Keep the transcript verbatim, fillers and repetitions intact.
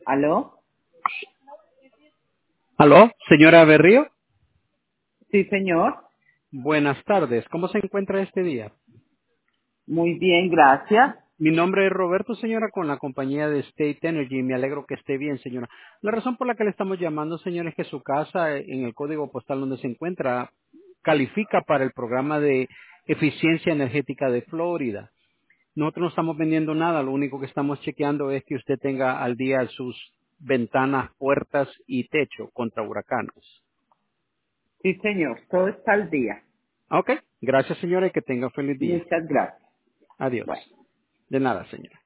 ¿Aló? Aló, señora Berrío. Sí, señor. Buenas tardes. ¿Cómo se encuentra este día? Muy bien, gracias. Mi nombre es Roberto, señora, con la compañía de State Energy. Me alegro que esté bien, señora. La razón por la que le estamos llamando, señora, es que su casa, eh, en el código postal donde se encuentra, califica para el programa de eficiencia energética de Florida. Nosotros no estamos vendiendo nada. Lo único que estamos chequeando es que usted tenga al día sus ventanas, puertas y techo contra huracanes. Sí, señor. Todo está al día. Ok. Gracias, señora, y que tenga feliz día. Muchas gracias. Adiós. Bueno. De nada, señora.